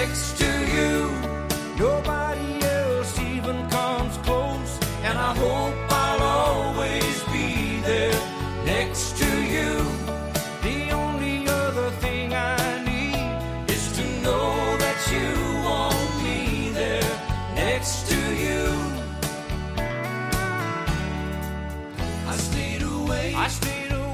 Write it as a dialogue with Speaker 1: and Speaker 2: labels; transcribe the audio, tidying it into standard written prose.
Speaker 1: next to you. Nobody else even comes close, and I hope I'll always be there next to you. The only other thing I need is to know that you want me there next to you. I stayed away